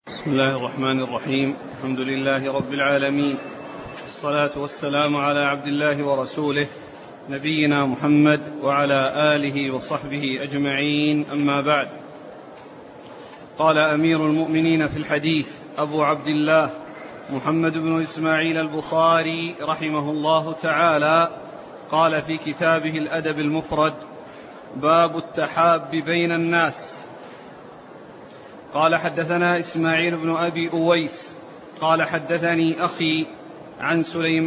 بسم الله الرحمن الرحيم. الحمد لله رب العالمين، الصلاة والسلام على عبد الله ورسوله نبينا محمد وعلى آله وصحبه أجمعين، أما بعد. قال أمير المؤمنين في الحديث أبو عبد الله محمد بن إسماعيل البخاري رحمه الله تعالى، قال في كتابه الأدب المفرد: باب التحاب بين الناس. قال حدثنا إسماعيل بن أبي أويس قال حدثني أخي عن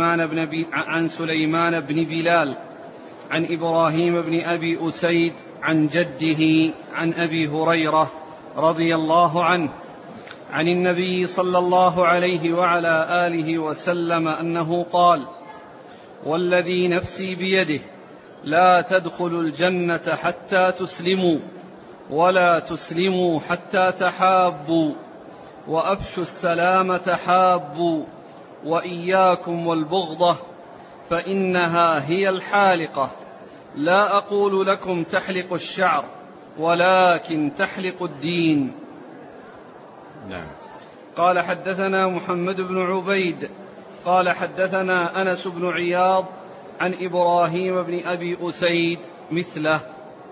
سليمان بن بلال عن إبراهيم بن أبي أسيد عن جده عن أبي هريرة رضي الله عنه عن النبي صلى الله عليه وعلى آله وسلم أنه قال: والذي نفسي بيده لا تدخلوا الجنة حتى تسلموا، ولا تسلموا حتى تحابوا، وأفشوا السلام تحابوا، وإياكم والبغضة فإنها هي الحالقة، لا أقول لكم تحلق الشعر ولكن تحلق الدين. نعم. قال حدثنا محمد بن عبيد قال حدثنا أنس بن عياض عن إبراهيم بن أبي أسيد مثله.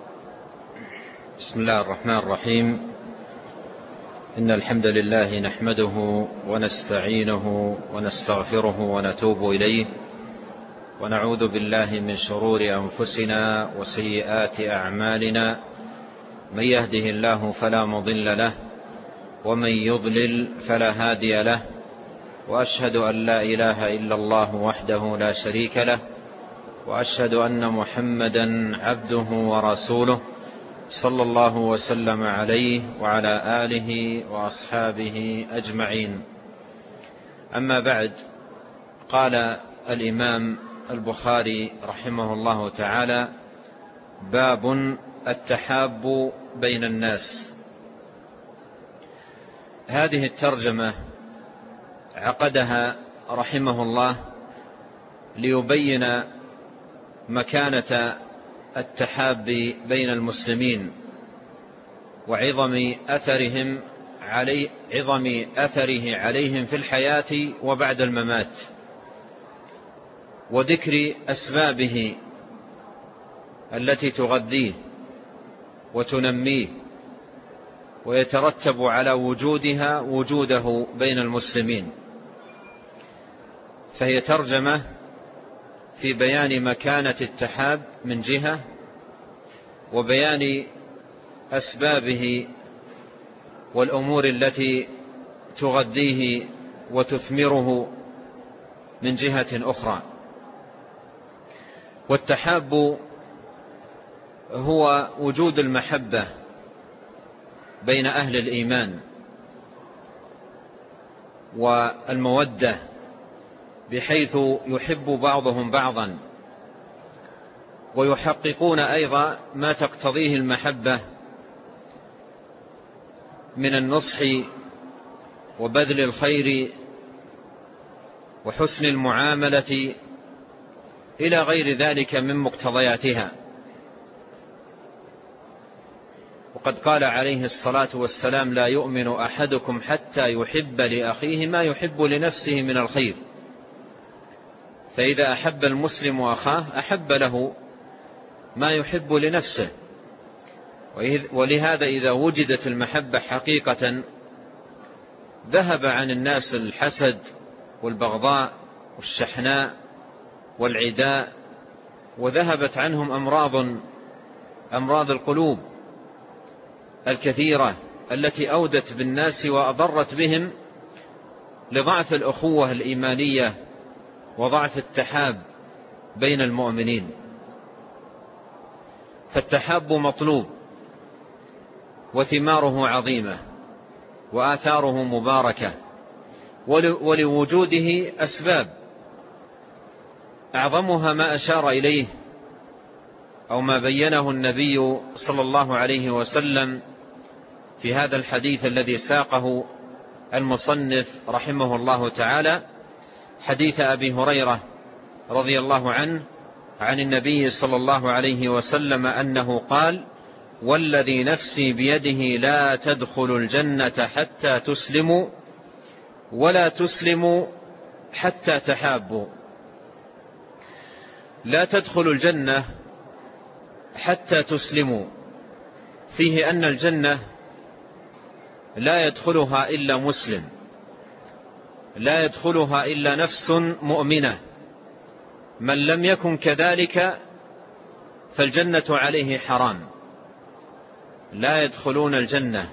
بسم الله الرحمن الرحيم. إن الحمد لله نحمده ونستعينه ونستغفره ونتوب إليه، ونعوذ بالله من شرور أنفسنا وسيئات أعمالنا، من يهده الله فلا مضل له، ومن يضلل فلا هادي له، وأشهد أن لا إله إلا الله وحده لا شريك له، وأشهد أن محمدا عبده ورسوله صلى الله وسلم عليه وعلى آله وأصحابه أجمعين. أما بعد، قال الإمام البخاري رحمه الله تعالى: باب التحاب بين الناس. هذه الترجمة عقدها رحمه الله ليبين مكانة التحاب بين المسلمين وعظم أثره عليهم في الحياة وبعد الممات، وذكر أسبابه التي تغذيه وتنميه ويترتب على وجوده بين المسلمين. فهي ترجمة في بيان مكانة التحاب من جهة، وبيان أسبابه والأمور التي تغذيه وتثمره من جهة أخرى. والتحاب هو وجود المحبة بين أهل الإيمان والمودة، بحيث يحب بعضهم بعضا، ويحققون أيضا ما تقتضيه المحبة من النصح وبذل الخير وحسن المعاملة إلى غير ذلك من مقتضياتها. وقد قال عليه الصلاة والسلام: لا يؤمن أحدكم حتى يحب لأخيه ما يحب لنفسه من الخير. فإذا أحب المسلم أخاه أحب له ما يحب لنفسه. ولهذا إذا وجدت المحبة حقيقة ذهب عن الناس الحسد والبغضاء والشحناء والعداء، وذهبت عنهم أمراض القلوب الكثيرة التي أودت بالناس وأضرت بهم لضعف الأخوة الإيمانية وضعف التحاب بين المؤمنين. فالتحاب مطلوب، وثماره عظيمة، وآثاره مباركة، ولوجوده أسباب، أعظمها ما أشار إليه أو ما بينه النبي صلى الله عليه وسلم في هذا الحديث الذي ساقه المصنف رحمه الله تعالى، حديث أبي هريرة رضي الله عنه عن النبي صلى الله عليه وسلم أنه قال: والذي نفسي بيده لا تدخلوا الجنة حتى تسلموا ولا تسلموا حتى تحابوا. لا تدخلوا الجنة حتى تسلموا، فيه أن الجنة لا يدخلها إلا مسلم، لا يدخلها إلا نفس مؤمنة. من لم يكن كذلك فالجنة عليه حرام. لا يدخلون الجنة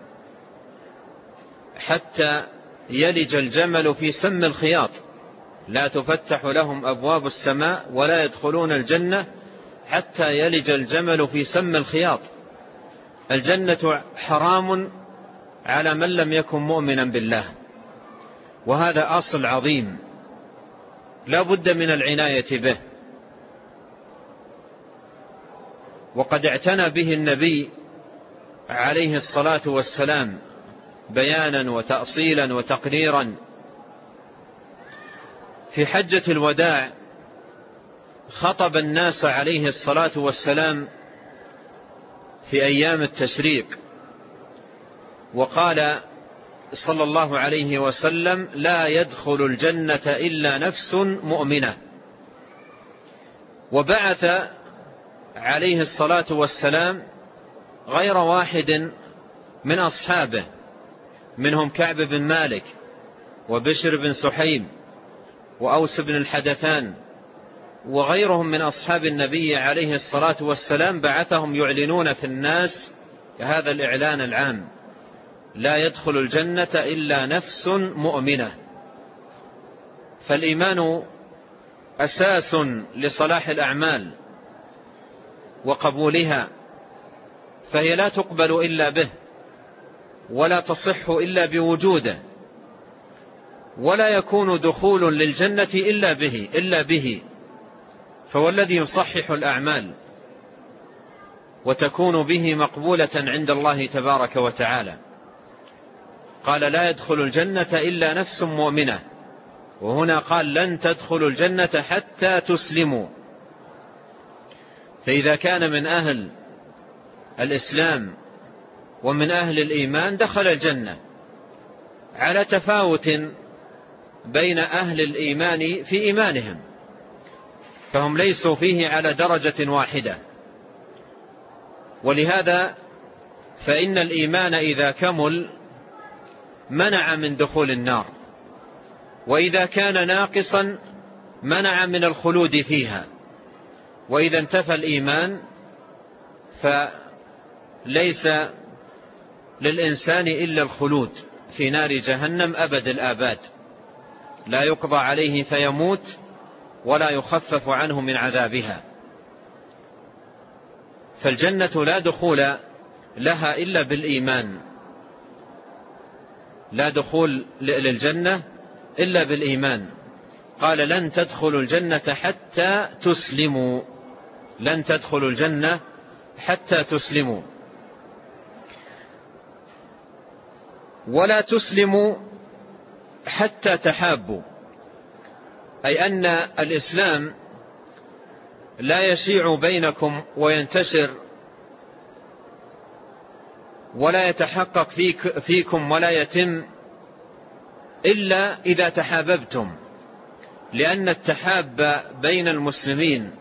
حتى يلج الجمل في سم الخياط، لا تفتح لهم أبواب السماء ولا يدخلون الجنة حتى يلج الجمل في سم الخياط. الجنة حرام على من لم يكن مؤمنا بالله، وهذا أصل عظيم لا بد من العناية به. وقد اعتنى به النبي عليه الصلاة والسلام بيانا وتأصيلا وتقريرا. في حجة الوداع خطب الناس عليه الصلاة والسلام في أيام التشريق، وقال صلى الله عليه وسلم: لا يدخل الجنة إلا نفس مؤمنة. وبعث عليه الصلاة والسلام غير واحد من أصحابه، منهم كعب بن مالك وبشر بن سحيم وأوس بن الحدثان وغيرهم من أصحاب النبي عليه الصلاة والسلام، بعثهم يعلنون في الناس هذا الإعلان العام: لا يدخل الجنة إلا نفس مؤمنة. فالإيمان أساس لصلاح الأعمال وقبولها، فهي لا تقبل إلا به، ولا تصح إلا بوجوده، ولا يكون دخول للجنة إلا به، فهو الذي يصحح الأعمال وتكون به مقبولة عند الله تبارك وتعالى. قال: لا يدخل الجنة إلا نفس مؤمنة، وهنا قال: لن تدخلوا الجنة حتى تسلموا. فإذا كان من أهل الإسلام ومن أهل الإيمان دخل الجنة، على تفاوت بين أهل الإيمان في إيمانهم، فهم ليسوا فيه على درجة واحدة. ولهذا فإن الإيمان إذا كمل منع من دخول النار، وإذا كان ناقصا منع من الخلود فيها. وإذا انتفى الإيمان فليس للإنسان إلا الخلود في نار جهنم أبد الآباد، لا يقضى عليه فيموت ولا يخفف عنه من عذابها. فالجنة لا دخول لها إلا بالإيمان، لا دخول للجنة إلا بالإيمان. قال: لن تدخلوا الجنة حتى تسلموا، لن تدخلوا الجنة حتى تسلموا. ولا تسلموا حتى تحابوا، أي أن الإسلام لا يشيع بينكم وينتشر ولا يتحقق فيكم ولا يتم إلا إذا تحاببتم، لأن التحاب بين المسلمين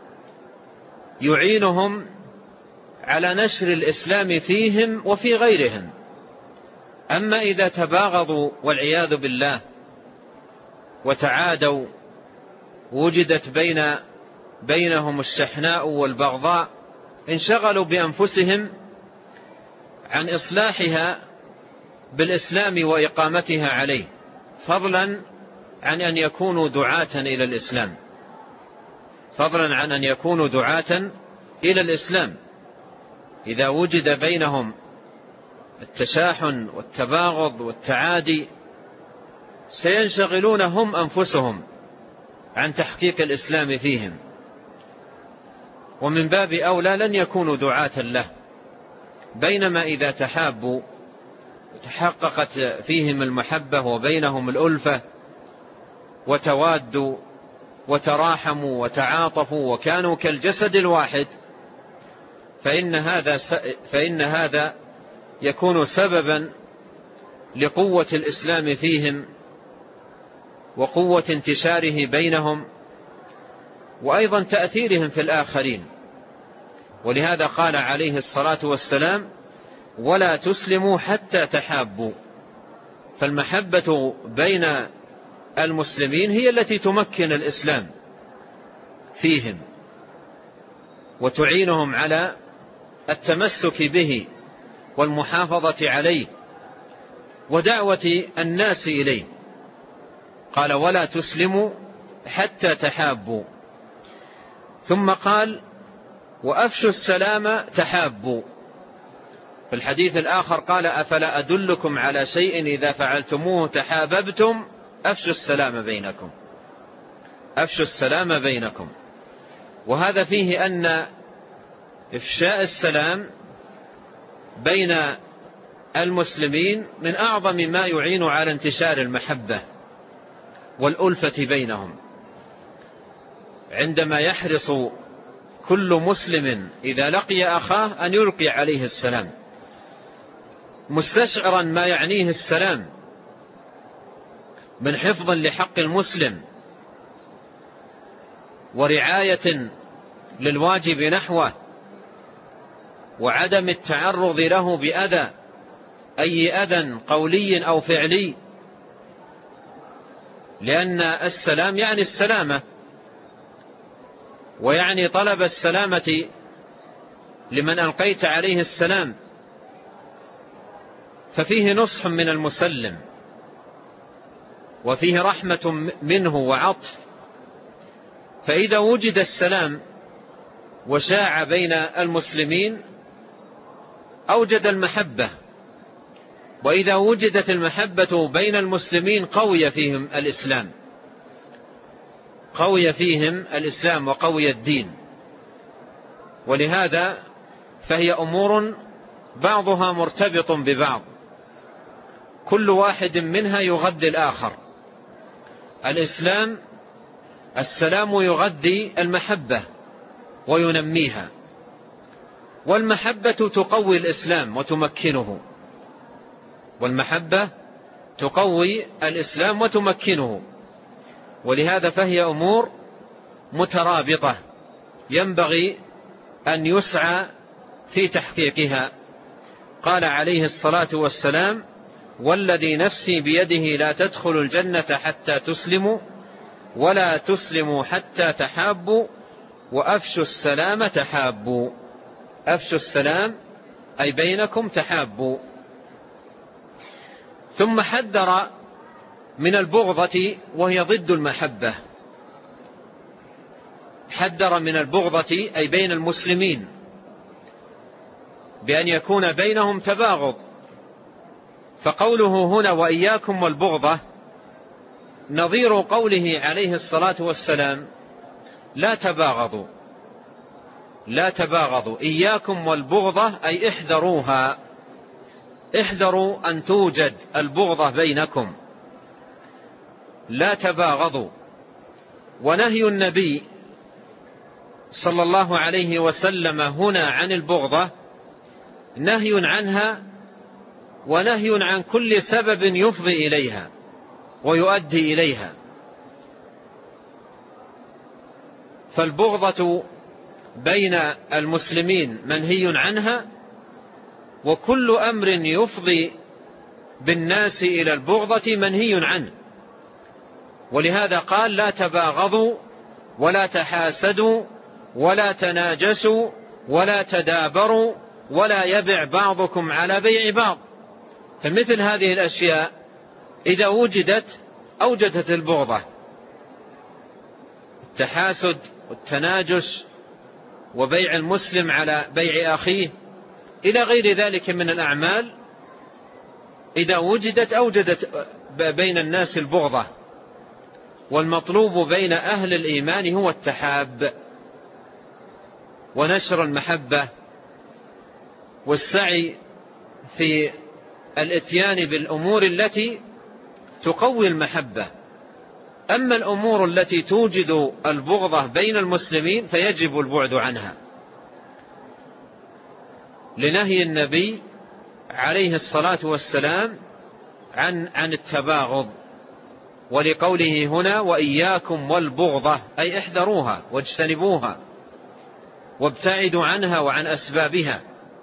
يعينهم على نشر الإسلام فيهم وفي غيرهم. أما إذا تباغضوا والعياذ بالله وتعادوا، وجدت بينهم الشحناء والبغضاء، انشغلوا بأنفسهم عن إصلاحها بالإسلام وإقامتها عليه، فضلا عن أن يكونوا دعاة إلى الإسلام، فضلا عن أن يكونوا دعاة إلى الإسلام. إذا وجد بينهم التشاحن والتباغض والتعادي سينشغلون هم أنفسهم عن تحقيق الإسلام فيهم، ومن باب أولى لن يكونوا دعاة له. بينما إذا تحابوا وتحققت فيهم المحبة وبينهم الألفة وتوادوا وتراحموا وتعاطفوا وكانوا كالجسد الواحد، فإن هذا يكون سببا لقوة الإسلام فيهم وقوة انتشاره بينهم وأيضا تأثيرهم في الآخرين. ولهذا قال عليه الصلاة والسلام: ولا تسلموا حتى تحابوا. فالمحبة بين المسلمين هي التي تمكن الإسلام فيهم وتعينهم على التمسك به والمحافظة عليه ودعوة الناس إليه. قال: ولا تسلموا حتى تحابوا. ثم قال: وأفشوا السلام تحابوا. في الحديث الآخر قال: أفلا أدلكم على شيء إذا فعلتموه تحاببتم أفشوا السلام بينكم. أفشوا السلام بينكم. وهذا فيه أن إفشاء السلام بين المسلمين من أعظم ما يعين على انتشار المحبة والألفة بينهم. عندما يحرص كل مسلم إذا لقي أخاه أن يلقي عليه السلام، مستشعرا ما يعنيه السلام من حفظ لحق المسلم ورعاية للواجب نحوه وعدم التعرض له بأذى، أي أذى قولي أو فعلي، لأن السلام يعني السلامة ويعني طلب السلامة لمن ألقيت عليه السلام. ففيه نصح من المسلم وفيه رحمة منه وعطف. فإذا وجد السلام وشاع بين المسلمين أوجد المحبة، وإذا وجدت المحبة بين المسلمين قوي فيهم الإسلام، قوي فيهم الإسلام وقوي الدين. ولهذا فهي أمور بعضها مرتبط ببعض، كل واحد منها يغذي الآخر. السلام يغذي المحبة وينميها، والمحبة تقوي الإسلام وتمكنه، والمحبة تقوي الإسلام وتمكنه. ولهذا فهي أمور مترابطة ينبغي أن يسعى في تحقيقها. قال عليه الصلاة والسلام: والذي نفسي بيده لا تدخلوا الجنة حتى تسلموا ولا تسلموا حتى تحابوا وأفشوا السلام تحابوا. أفشوا السلام أي بينكم تحابوا. ثم حذر من البغضة وهي ضد المحبة. حذر من البغضة أي بين المسلمين بأن يكون بينهم تباغض. فقوله هنا وإياكم والبغضة نظير قوله عليه الصلاة والسلام: لا تباغضوا. لا تباغضوا، إياكم والبغضة أي احذروها، احذروا أن توجد البغضة بينكم، لا تباغضوا. ونهي النبي صلى الله عليه وسلم هنا عن البغضة نهي عنها ونهي عن كل سبب يفضي إليها ويؤدي إليها. فالبغضة بين المسلمين منهي عنها، وكل أمر يفضي بالناس إلى البغضة منهي عنه. ولهذا قال: لا تباغضوا ولا تحاسدوا ولا تناجسوا ولا تدابروا ولا يبع بعضكم على بيع بعض. فمثل هذه الأشياء إذا وجدت أوجدت البغضة، التحاسد والتناجس وبيع المسلم على بيع أخيه إلى غير ذلك من الأعمال، إذا وجدت أوجدت بين الناس البغضة. والمطلوب بين أهل الإيمان هو التحاب ونشر المحبة والسعي في الاتيان بالأمور التي تقوي المحبة. أما الأمور التي توجد البغضة بين المسلمين فيجب البعد عنها. لنهي النبي عليه الصلاة والسلام عن التباغض، ولقوله هنا وإياكم والبغضة، أي احذروها واجتنبوها وابتعدوا عنها وعن أسبابها.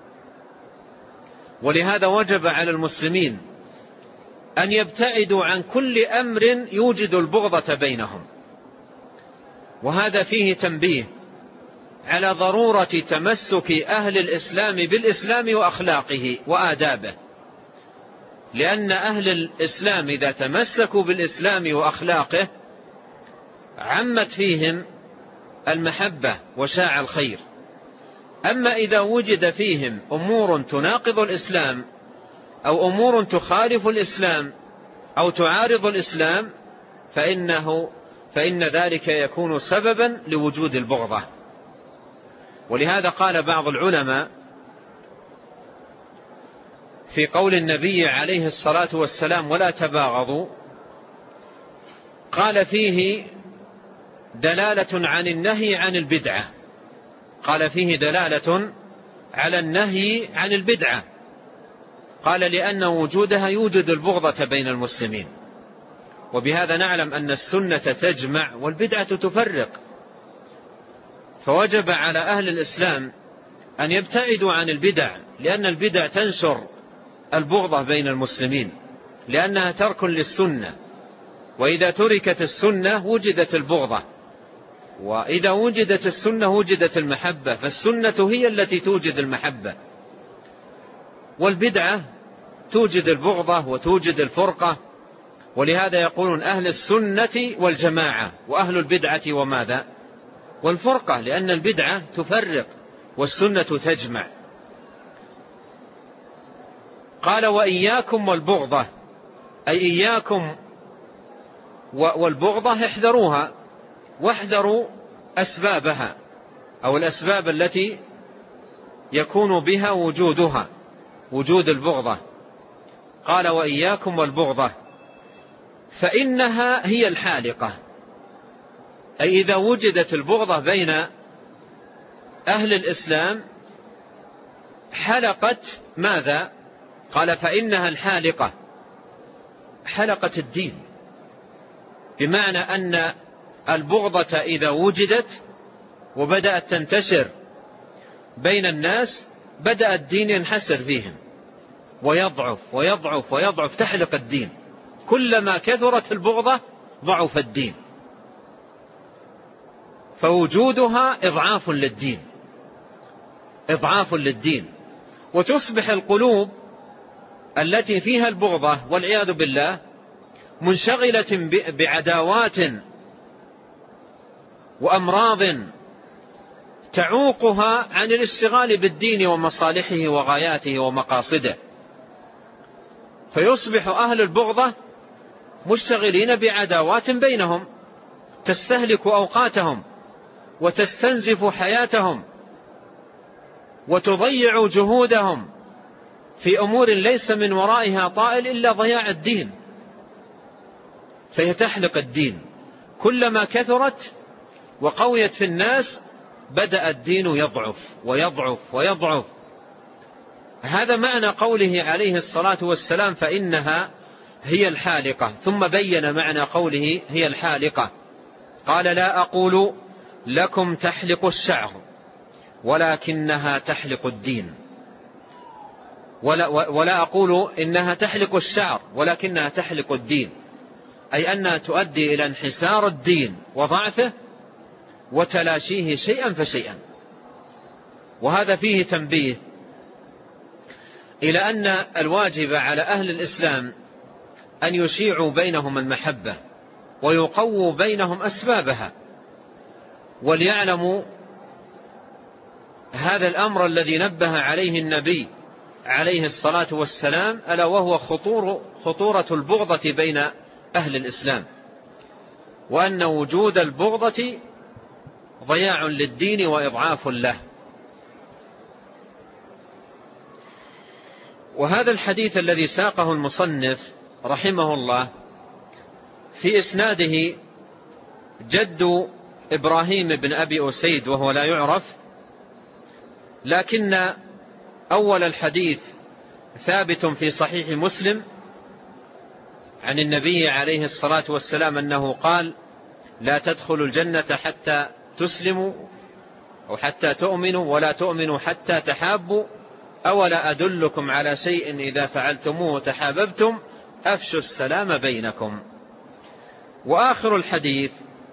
ولهذا وجب على المسلمين أن يبتعدوا عن كل أمر يوجد البغضة بينهم، وهذا فيه تنبيه على ضرورة تمسك أهل الإسلام بالإسلام وأخلاقه وآدابه، لأن أهل الإسلام إذا تمسكوا بالإسلام وأخلاقه عمت فيهم المحبة وشاع الخير. أما إذا وجد فيهم أمور تناقض الإسلام أو أمور تخالف الإسلام أو تعارض الإسلام فإن ذلك يكون سببا لوجود البغضة. ولهذا قال بعض العلماء في قول النبي عليه الصلاة والسلام ولا تباغضوا، قال فيه دلالة عن النهي عن البدعة، قال فيه دلالة على النهي عن البدعة، قال لأن وجودها يوجد البغضة بين المسلمين. وبهذا نعلم أن السنة تجمع والبدعة تفرق، فوجب على أهل الإسلام أن يبتعدوا عن البدع، لأن البدع تنشر البغضة بين المسلمين، لأنها ترك للسنة، وإذا تركت السنة وجدت البغضة، وإذا وجدت السنة وجدت المحبة، فالسنة هي التي توجد المحبة، والبدعة توجد البغضة وتوجد الفرقة. ولهذا يقولون أهل السنة والجماعة، وأهل البدعة وماذا؟ والفرقة، لأن البدعة تفرق والسنة تجمع. قال وإياكم والبغضة، أي إياكم والبغضة احذروها، واحذروا أسبابها أو الأسباب التي يكون بها وجودها، وجود البغضة. قال وإياكم والبغضة فإنها هي الحالقة، أي إذا وجدت البغضة بين أهل الإسلام حلقت ماذا؟ قال فإنها الحالقة، حلقة الدين، بمعنى أن البغضة إذا وجدت وبدأت تنتشر بين الناس بدأ الدين ينحسر فيهم ويضعف ويضعف ويضعف، تحلق الدين. كلما كثرت البغضة ضعف الدين، فوجودها إضعاف للدين، إضعاف للدين. وتصبح القلوب التي فيها البغضة والعياذ بالله منشغلة بعداوات وأمراض تعوقها عن الاشتغال بالدين ومصالحه وغاياته ومقاصده، فيصبح أهل البغضة مشتغلين بعداوات بينهم تستهلك أوقاتهم وتستنزف حياتهم وتضيع جهودهم في أمور ليس من ورائها طائل إلا ضياع الدين، فهي تحلق الدين. كلما كثرت وقويت في الناس بدأ الدين يضعف ويضعف ويضعف. هذا معنى قوله عليه الصلاة والسلام فإنها هي الحالقة. ثم بين معنى قوله هي الحالقة، قال لا أقول لكم تحلق الشعر ولكنها تحلق الدين، ولا أقول إنها تحلق الشعر ولكنها تحلق الدين، أي أنها تؤدي إلى انحسار الدين وضعفه وتلاشيه شيئا فشيئا. وهذا فيه تنبيه إلى أن الواجب على أهل الإسلام أن يشيعوا بينهم المحبة ويقووا بينهم أسبابها، وليعلموا هذا الأمر الذي نبه عليه النبي عليه الصلاة والسلام، ألا وهو خطورة البغضة بين أهل الإسلام، وأن وجود البغضة ضياع للدين وإضعاف له. وهذا الحديث الذي ساقه المصنف رحمه الله في إسناده جد إبراهيم بن أبي أسيد وهو لا يعرف، لكن أول الحديث ثابت في صحيح مسلم عن النبي عليه الصلاة والسلام أنه قال: لا تدخلوا الجنة حتى تسلموا أو حتى تؤمنوا ولا تؤمنوا حتى تحابوا، أولا أدلكم على شيء إذا فعلتموه تحاببتم أفشوا السلام بينكم. وآخر الحديث: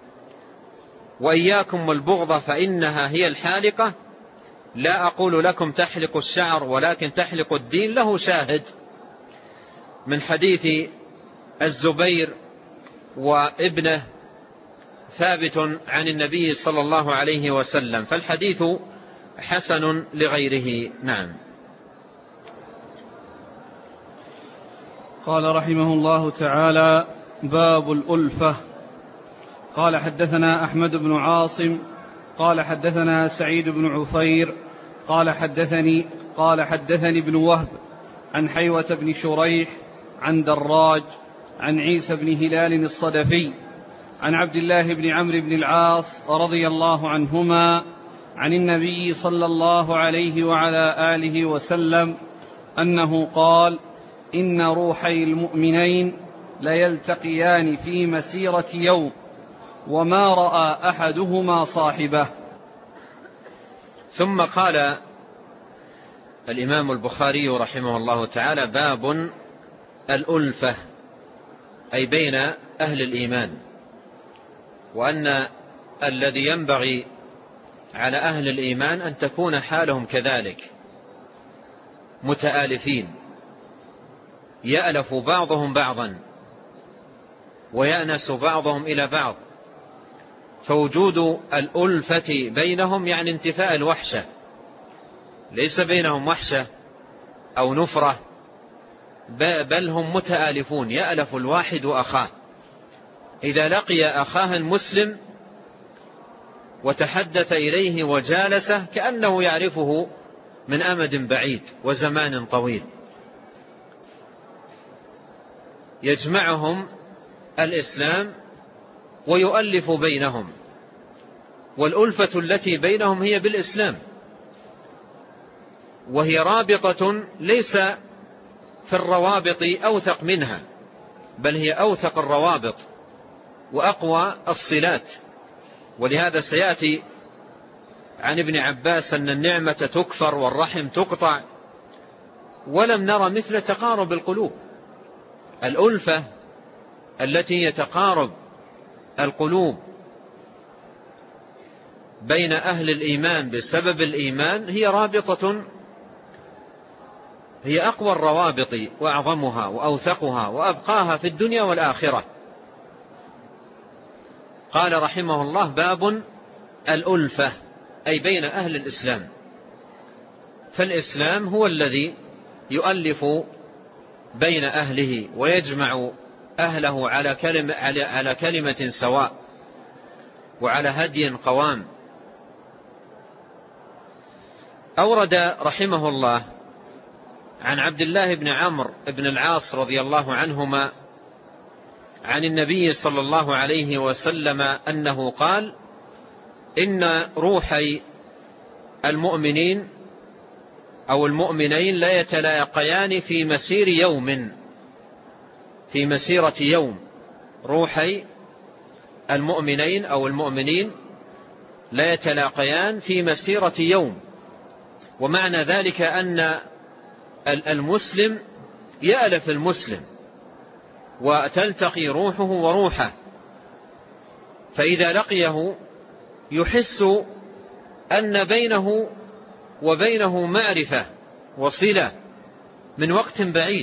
وإياكم والبغض فإنها هي الحالقة، لا أقول لكم تحلق الشعر ولكن تحلق الدين، له شاهد من حديث الزبير وابنه ثابت عن النبي صلى الله عليه وسلم، فالحديث حسن لغيره. نعم. قال رحمه الله تعالى: باب الألفة. قال حدثنا أحمد بن عاصم قال حدثنا سعيد بن عفير قال حدثني ابن وهب عن حيوة بن شريح عن دراج عن عيسى بن هلال الصدفي عن عبد الله بن عمرو بن العاص رضي الله عنهما عن النبي صلى الله عليه وعلى آله وسلم أنه قال: إن روحي المؤمنين ليلتقيان في مسيرة يوم وما رأى أحدهما صاحبه. ثم قال الإمام البخاري رحمه الله تعالى: باب الألفة، أي بين أهل الإيمان، وأن الذي ينبغي على أهل الإيمان أن تكون حالهم كذلك، متآلفين، يألف بعضهم بعضا ويأنس بعضهم إلى بعض، فوجود الألفة بينهم يعني انتفاء الوحشة، ليس بينهم وحشة أو نفرة، بل هم متآلفون، يألف الواحد أخاه. إذا لقي أخاه المسلم وتحدث إليه وجالسه كأنه يعرفه من أمد بعيد وزمان طويل، يجمعهم الإسلام ويؤلف بينهم، والألفة التي بينهم هي بالإسلام، وهي رابطة ليس في الروابط أوثق منها، بل هي أوثق الروابط وأقوى الصلات. ولهذا سيأتي عن ابن عباس أن النعمة تكفر والرحم تقطع، ولم نرى مثل تقارب القلوب. الألفة التي يتقارب القلوب بين أهل الإيمان بسبب الإيمان هي رابطة، هي أقوى الروابط وأعظمها وأوثقها وأبقاها في الدنيا والآخرة. قال رحمه الله: باب الألفة، أي بين أهل الإسلام، فالإسلام هو الذي يؤلف بين أهله ويجمع أهله على كلمة سواء وعلى هدي قوام. أورد رحمه الله عن عبد الله بن عمرو بن العاص رضي الله عنهما عن النبي صلى الله عليه وسلم أنه قال: إن روحي المؤمنين أو المؤمنين لا يتلاقيان في مسير يوم، في مسيرة يوم. روحي المؤمنين أو المؤمنين لا يتلاقيان في مسيرة يوم، ومعنى ذلك أن المسلم يألف المسلم وتلتقي روحه وروحه، فإذا لقيه يحس أن بينه وبينه معرفة وصلة من وقت بعيد،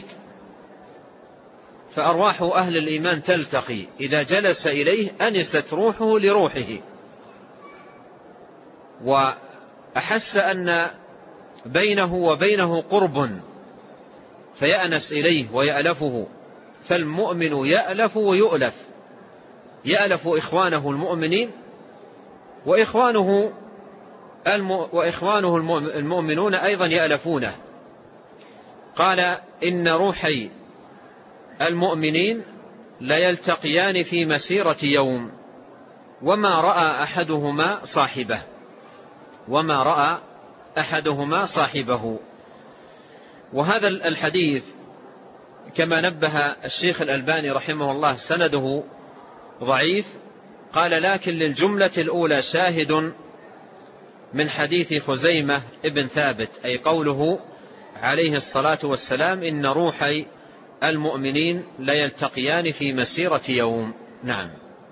فأرواح أهل الإيمان تلتقي، إذا جلس إليه أنست روحه لروحه، وأحس أن بينه وبينه قرب فيأنس إليه ويألفه. فالمؤمن يألف ويؤلف، يألف إخوانه المؤمنين وإخوانه المؤمنون أيضا يألفونه. قال: إن روحي المؤمنين لا يلتقيان في مسيرة يوم وما رأى أحدهما صاحبه، وما رأى أحدهما صاحبه. وهذا الحديث كما نبه الشيخ الألباني رحمه الله سنده ضعيف، قال لكن للجملة الأولى شاهد من حديث خزيمة ابن ثابت، أي قوله عليه الصلاة والسلام إن روحي المؤمنين ليلتقيان في مسيرة يوم. نعم.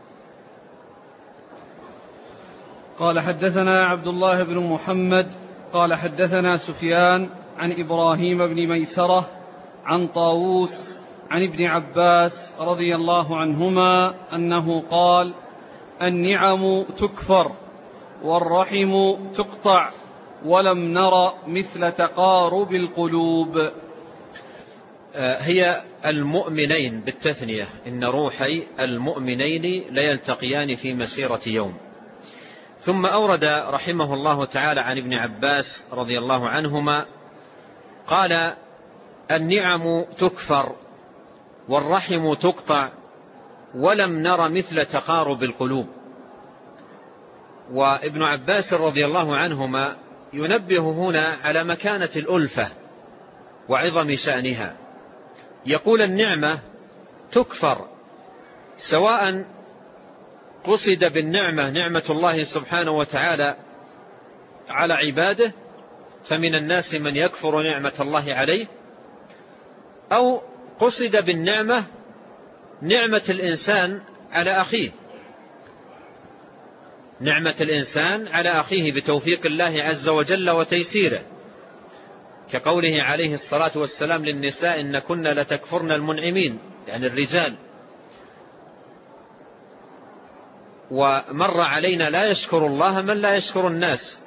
قال حدثنا عبد الله بن محمد قال حدثنا سفيان عن إبراهيم بن ميسرة عن طاووس عن ابن عباس رضي الله عنهما أنه قال النعم تكفر والرحم تقطع ولم نر مثل تقارب القلوب. هي المؤمنين بالتثنية، إن روحي المؤمنين ليلتقيان في مسيرة يوم. ثم أورد رحمه الله تعالى عن ابن عباس رضي الله عنهما قال النعم تكفر والرحم تقطع ولم نر مثل تقارب القلوب. وابن عباس رضي الله عنهما ينبه هنا على مكانة الألفة وعظم شأنها. يقول النعمة تكفر، سواء قصد بالنعمة نعمة الله سبحانه وتعالى على عباده، فمن الناس من يكفر نعمة الله عليه، أو قصد بالنعمة نعمة الإنسان على أخيه، نعمة الإنسان على أخيه بتوفيق الله عز وجل وتيسيره، كقوله عليه الصلاة والسلام للنساء إن كنا لتكفرن المنعمين، يعني الرجال، ومر علينا لا يشكر الله من لا يشكر الناس.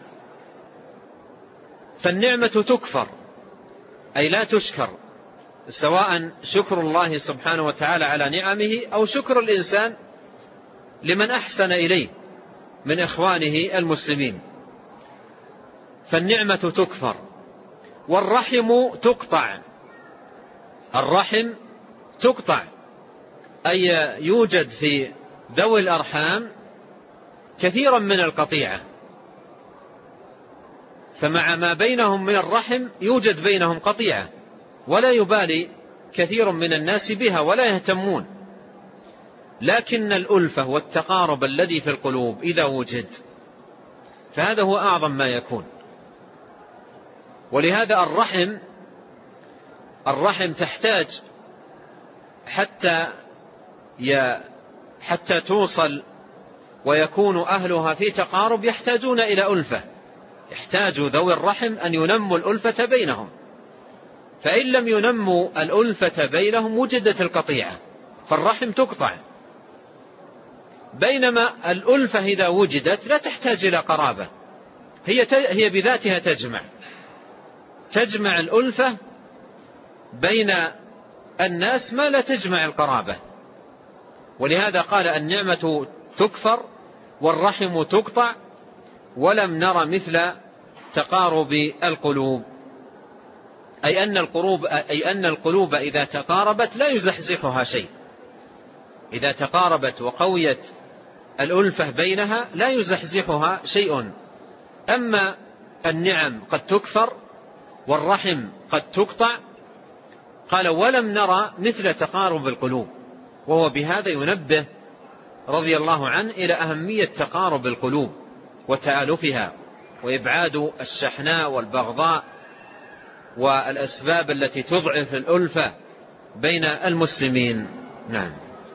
فالنعمة تكفر أي لا تشكر، سواء شكر الله سبحانه وتعالى على نعمه أو شكر الإنسان لمن أحسن إليه من إخوانه المسلمين. فالنعمة تكفر. والرحم تقطع، الرحم تقطع أي يوجد في ذوي الأرحام كثيرا من القطيعة، فمع ما بينهم من الرحم يوجد بينهم قطيعة، ولا يبالي كثير من الناس بها ولا يهتمون. لكن الألفة والتقارب الذي في القلوب إذا وجد فهذا هو أعظم ما يكون. ولهذا الرحم تحتاج حتى توصل ويكون أهلها في تقارب، يحتاجون إلى ألفة، يحتاج ذوي الرحم أن ينموا الألفة بينهم، فإن لم ينموا الألفة بينهم وجدت القطيعة، فالرحم تقطع. بينما الألفة إذا وجدت لا تحتاج إلى قرابة، هي بذاتها تجمع الألفة بين الناس ما لا تجمع القرابة. ولهذا قال النعمة تكفر والرحم تقطع ولم نر مثل تقارب القلوب، أي أن القلوب إذا تقاربت لا يزحزحها شيء، إذا تقاربت وقويت الألفة بينها لا يزحزحها شيء. أما النعم قد تكفر والرحم قد تقطع، قال ولم نرى مثل تقارب القلوب، وهو بهذا ينبه رضي الله عنه إلى أهمية تقارب القلوب وتآلفها وإبعاد الشحناء والبغضاء والأسباب التي تضعف الألفة بين المسلمين. نعم.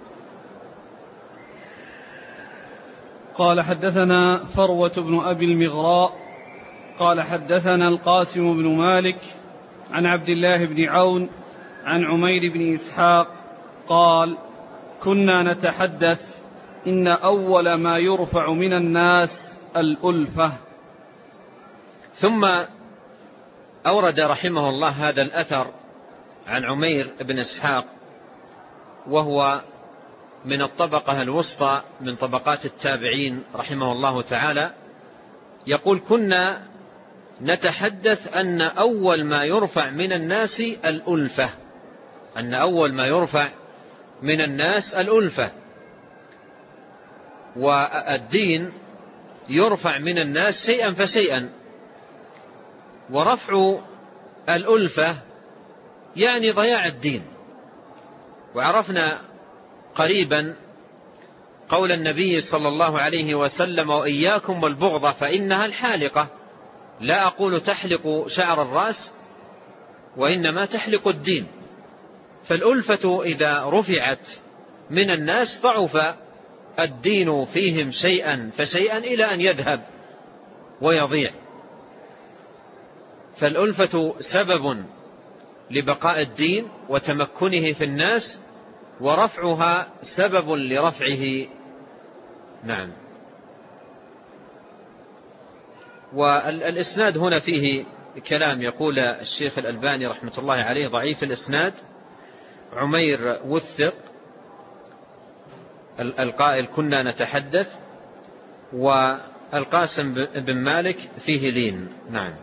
قال حدثنا فروة بن أبي المغراء قال حدثنا القاسم بن مالك عن عبد الله بن عون عن عمير بن إسحاق قال كنا نتحدث إن أول ما يرفع من الناس الألفة. ثم أورد رحمه الله هذا الأثر عن عمير بن إسحاق، وهو من الطبقة الوسطى من طبقات التابعين رحمه الله تعالى، يقول كنا نتحدث أن أول ما يرفع من الناس الألفة، أن أول ما يرفع من الناس الألفة، والدين يرفع من الناس شيئا فشيئا، ورفع الألفة يعني ضياع الدين. وعرفنا قريبا قول النبي صلى الله عليه وسلم: وإياكم والبغضة فإنها الحالقة. لا أقول تحلق شعر الرأس، وإنما تحلق الدين. فالألفة إذا رفعت من الناس ضعف الدين فيهم شيئا فشيئا إلى أن يذهب ويضيع. فالألفة سبب لبقاء الدين وتمكنه في الناس، ورفعها سبب لرفعه. نعم. والإسناد هنا فيه كلام. يقول الشيخ الألباني رحمة الله عليه: ضعيف الإسناد عمير وثق القائل كنا نتحدث، والقاسم بن مالك فيه لين. نعم.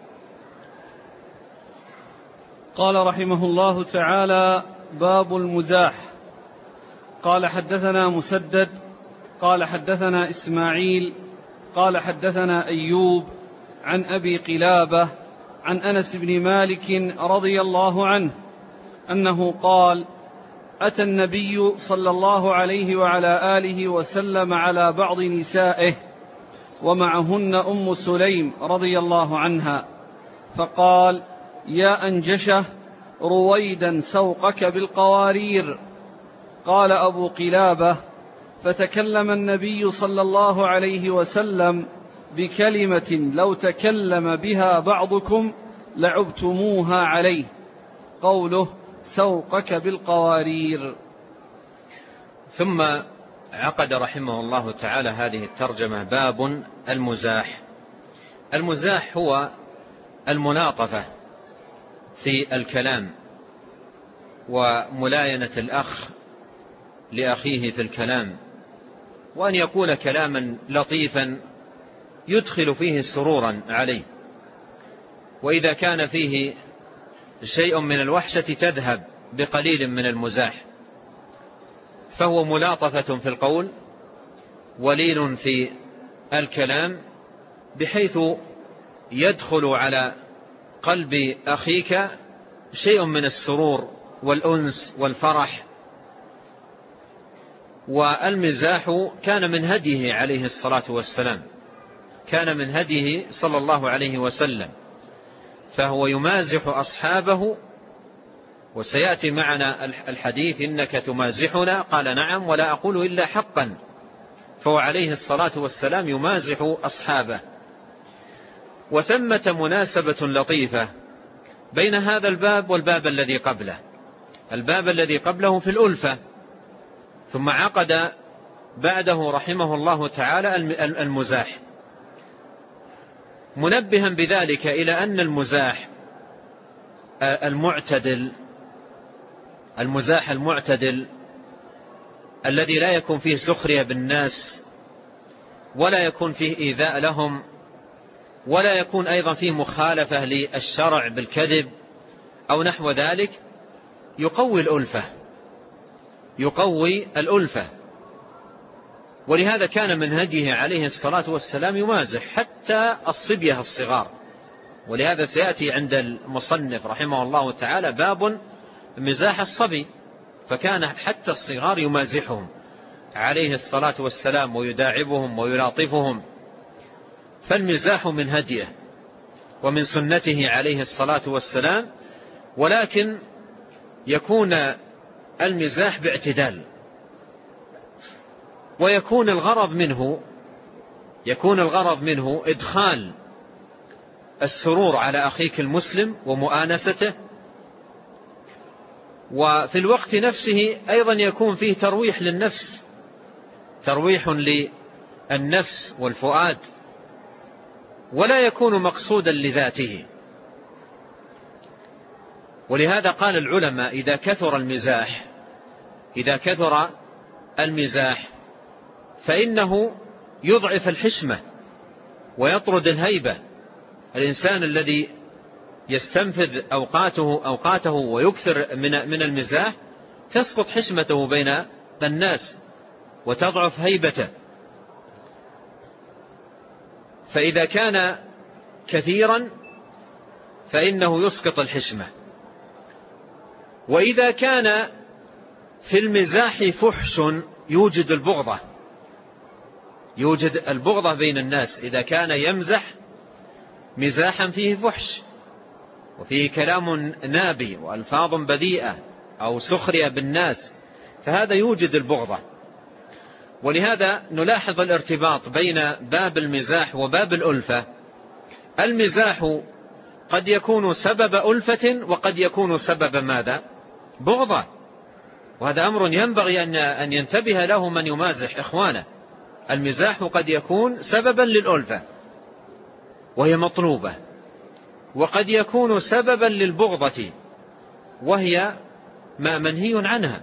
قال رحمه الله تعالى: باب المزاح. قال حدثنا مسدد قال حدثنا إسماعيل قال حدثنا أيوب عن أبي قلابة عن أنس بن مالك رضي الله عنه أنه قال: أتى النبي صلى الله عليه وعلى آله وسلم على بعض نسائه ومعهن أم سليم رضي الله عنها، فقال: يا أنجشة، رويدا سوقك بالقوارير. قال أبو قلابة: فتكلم النبي صلى الله عليه وسلم بكلمة لو تكلم بها بعضكم لعبتموها عليه، قوله: سوقك بالقوارير. ثم عقد رحمه الله تعالى هذه الترجمة: باب المزاح. المزاح هو الملاطفة في الكلام، وملاينة الأخ لأخيه في الكلام، وأن يقول كلاما لطيفا يدخل فيه سرورا عليه، وإذا كان فيه شيء من الوحشة تذهب بقليل من المزاح. فهو ملاطفة في القول ولين في الكلام، بحيث يدخل على قلب أخيك شيء من السرور والأنس والفرح. والمزاح كان من هديه عليه الصلاة والسلام، كان من هديه صلى الله عليه وسلم، فهو يمازح أصحابه. وسيأتي معنا الحديث: إنك تمازحنا؟ قال: نعم، ولا أقول إلا حقا. فهو عليه الصلاة والسلام يمازح أصحابه. وثمة مناسبة لطيفة بين هذا الباب والباب الذي قبله. الباب الذي قبله في الألفة، ثم عقد بعده رحمه الله تعالى المزاح، منبها بذلك إلى أن المزاح المعتدل الذي لا يكون فيه سخرية بالناس، ولا يكون فيه إيذاء لهم، ولا يكون أيضا فيه مخالفة للشرع بالكذب أو نحو ذلك، يقوي الألفة. ولهذا كان من هديه عليه الصلاة والسلام يمازح حتى الصبية الصغار. ولهذا سيأتي عند المصنف رحمه الله تعالى باب مزاح الصبي، فكان حتى الصغار يمازحهم عليه الصلاة والسلام ويداعبهم ويلاطفهم. فالمزاح من هديه ومن سنته عليه الصلاة والسلام، ولكن يكون المزاح باعتدال، ويكون الغرض منه إدخال السرور على أخيك المسلم ومؤانسته، وفي الوقت نفسه أيضا يكون فيه ترويح للنفس، ترويح للنفس والفؤاد، ولا يكون مقصودا لذاته. ولهذا قال العلماء: إذا كثر المزاح فإنه يضعف الحشمة ويطرد الهيبة. الإنسان الذي يستنفذ أوقاته ويكثر من المزاح تسقط حشمته بين الناس وتضعف هيبته. فإذا كان كثيرا فإنه يسقط الحشمة وإذا كان في المزاح فحش يوجد البغضة، يوجد البغضة بين الناس إذا كان يمزح مزاحا فيه فحش وفيه كلام نابي وألفاظ بذيئة أو سخرية بالناس، فهذا يوجد البغضة. ولهذا نلاحظ الارتباط بين باب المزاح وباب الألفة. المزاح قد يكون سبب ألفة وقد يكون سبب ماذا؟ بغضة، وهذا أمر ينبغي أن ينتبه له من يمازح إخوانه. المزاح قد يكون سببا للألفة وهي مطلوبة، وقد يكون سببا للبغضة وهي ما منهي عنها.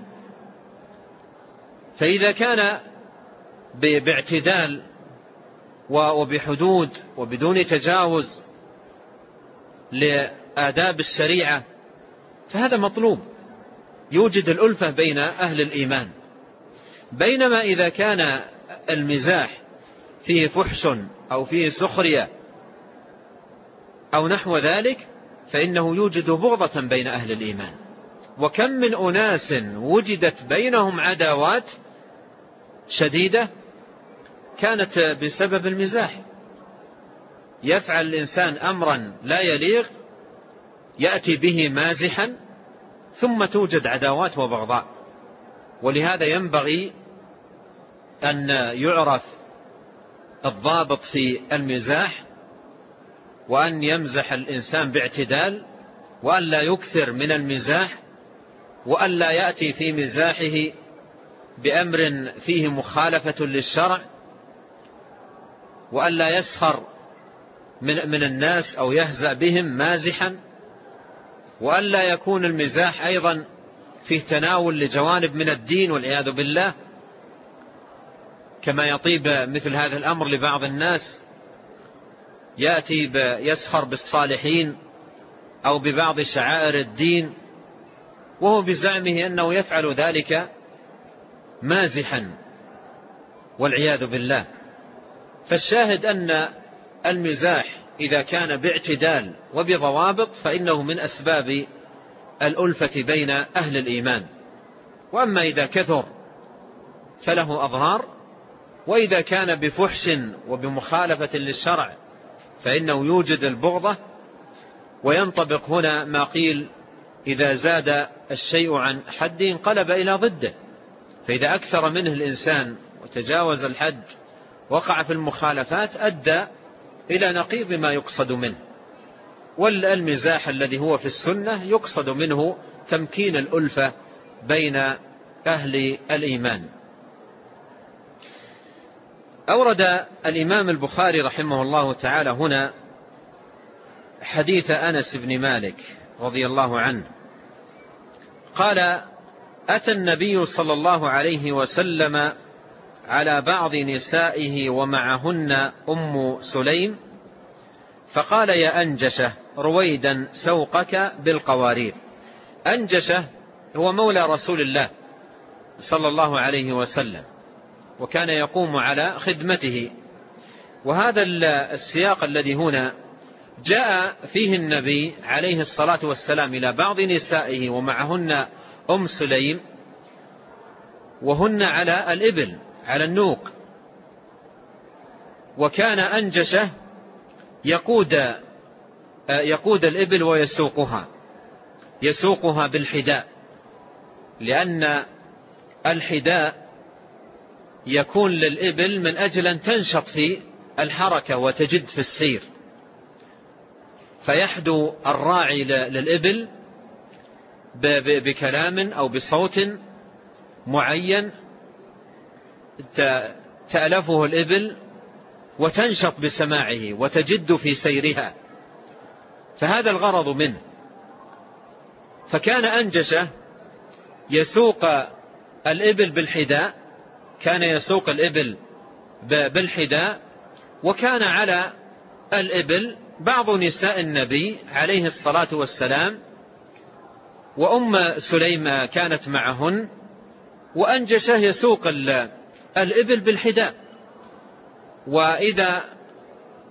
فإذا كان باعتدال وبحدود وبدون تجاوز لآداب الشريعة فهذا مطلوب، يوجد الألفة بين أهل الإيمان. بينما إذا كان المزاح فيه فحش أو فيه سخرية أو نحو ذلك فإنه يوجد بغضة بين أهل الإيمان. وكم من أناس وجدت بينهم عداوات شديدة كانت بسبب المزاح. يفعل الإنسان أمرا لا يليق يأتي به مازحا ثم توجد عداوات وبغضاء. ولهذا ينبغي أن يعرف الضابط في المزاح، وأن يمزح الإنسان باعتدال، وأن لا يكثر من المزاح، وأن لا يأتي في مزاحه بأمر فيه مخالفة للشرع، وأن لا يسخر من الناس أو يهزأ بهم مازحا، وأن لا يكون المزاح أيضا فيه تناول لجوانب من الدين والعياذ بالله، كما يطيب مثل هذا الأمر لبعض الناس، يأتي يسخر بالصالحين أو ببعض شعائر الدين وهو بزعمه أنه يفعل ذلك مازحا والعياذ بالله. فالشاهد أن المزاح إذا كان باعتدال وبضوابط فإنه من أسباب الألفة بين أهل الإيمان. وأما إذا كثر فله أضرار، وإذا كان بفحش وبمخالفة للشرع فإنه يوجد البغضة. وينطبق هنا ما قيل إذا زاد الشيء عن حد انقلب إلى ضده، فإذا أكثر منه الإنسان وتجاوز الحد وقع في المخالفات أدى إلى نقيض ما يقصد منه. والمزاح الذي هو في السنة يقصد منه تمكين الألفة بين أهل الإيمان. أورد الإمام البخاري رحمه الله تعالى هنا حديث أنس بن مالك رضي الله عنه قال: أتى النبي صلى الله عليه وسلم على بعض نسائه ومعهن أم سليم فقال: يا أنجشة رويدا سوقك بالقوارير. أنجشة هو مولى رسول الله صلى الله عليه وسلم، وكان يقوم على خدمته. وهذا السياق الذي هنا جاء فيه النبي عليه الصلاة والسلام إلى بعض نسائه ومعهن أم سليم، وهن على الإبل على النوق. وكان أنجشة يقود الإبل ويسوقها بالحداء، لأن الحداء يكون للإبل من أجل أن تنشط في الحركة وتجد في السير، فيحدو الراعي للإبل بكلام أو بصوت معين تألفه الإبل وتنشط بسماعه وتجد في سيرها، فهذا الغرض منه. فكان أنجشة يسوق الإبل بالحداء، كان يسوق الإبل بالحداء، وكان على الإبل بعض نساء النبي عليه الصلاة والسلام، وأم سليم كانت معهن، وأنجشة يسوق الإبل بالحداء. وإذا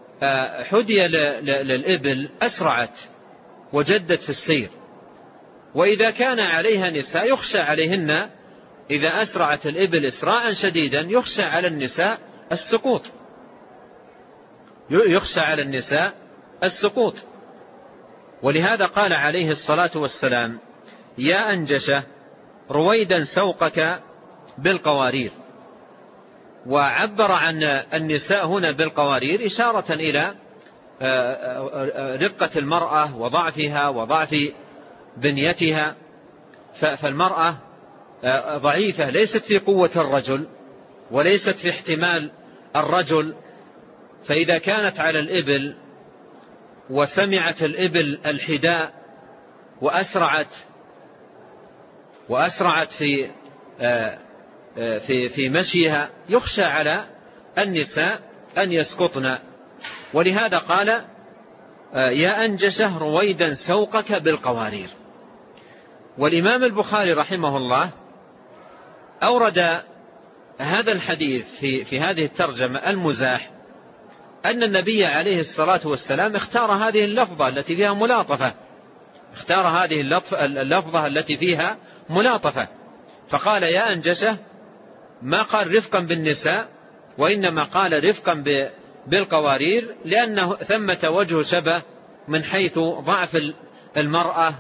حدي للإبل أسرعت وجدت في السير، وإذا كان عليها نساء يخشى عليهن إذا أسرعت الإبل إسراعا شديدا يخشى على النساء السقوط، يخشى على النساء السقوط. ولهذا قال عليه الصلاة والسلام: يا أنجشة رويدا سوقك بالقوارير. وعبر عن النساء هنا بالقوارير إشارة إلى رقة المرأة وضعفها وضعف بنيتها. فالمرأة ضعيفة، ليست في قوة الرجل وليست في احتمال الرجل. فإذا كانت على الإبل وسمعت الإبل الحداء وأسرعت في مشيها يخشى على النساء أن يسقطن. ولهذا قال: يا أنجشة رويدا سوقك بالقوارير. والإمام البخاري رحمه الله أورد هذا الحديث في هذه الترجمة المزاح أن النبي عليه الصلاة والسلام اختار هذه اللفظة التي فيها ملاطفة، اختار هذه اللفظة التي فيها ملاطفة، فقال يا أنجشة، ما قال رفقا بالنساء وإنما قال رفقا بالقوارير، لأنه ثمة وجه شبه من حيث ضعف المرأة